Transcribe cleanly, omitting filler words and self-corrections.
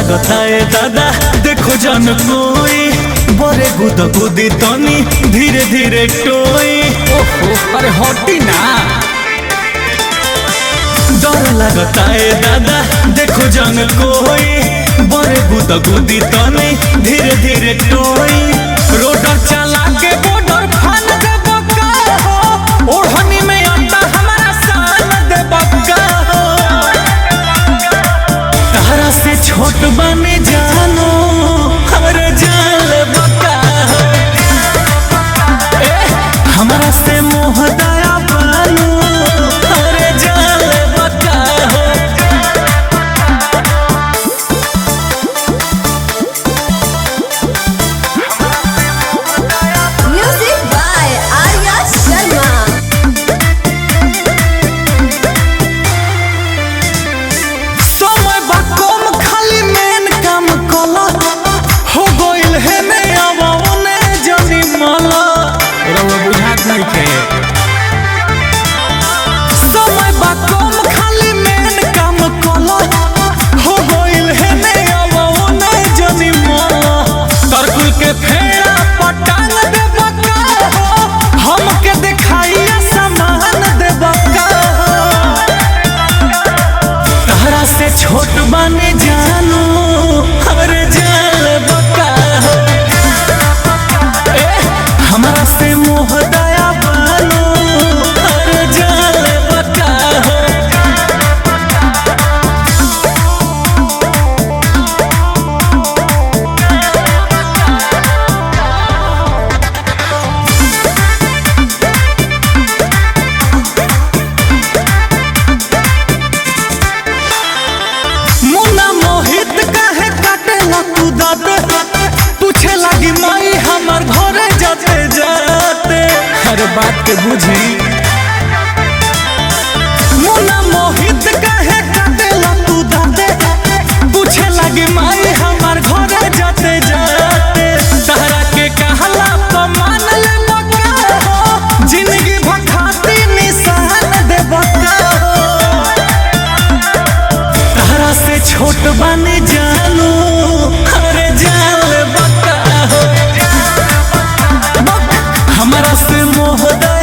लगता है दादा देखो जन कोई बड़े गुद गुदी तनी धीरे धीरे टोई। ओहो अरे हटी ना। डर लगता है दादा देखो जन कोई बड़े गुद गुदी तनी धीरे धीरे टोई। रोडर चला के बॉर्डर फान दे बक्का हो ओढ़नी में अंडा हमारा सान दे बक्का हो। तारा से छोट बने जानो हमरे जान बक्का हो। हमारा से मोह दया पालो हमरे जान बक्का हो। Music by Arya Sharma. समय बा कम खाली मेन काम कला हो गइल है ने आवने जनी मला। रउआ बुझात नहीं थे। समय बा कम खाली मेन काम कला हो गइल है ने आवने जनी मला। तरकुल के फेरा पटांग दे बक्का हो हमके दिखाइए सामान दे बक्का हो। तारा से छोट बने जानो हमरे जान बक्का हो। हमारा से मोह दया पालो हमरे जान बक्का हो। मुन्ना मोहित काहे काटेला तू दाते पूछे लगी माई हमर घरे जाते जाते। हर बात के बुझी। मुन्ना मोहित काहे काटेला तू दाते पूछे लगी माई हमर घरे जाते जाते। तहरा के कहला तो मान ले बक्का हो जिंदगी भर खाती निशान दे बक्का हो। तारा से छोट बने जानो हमरे जान बक्का हो। हमारा से मोह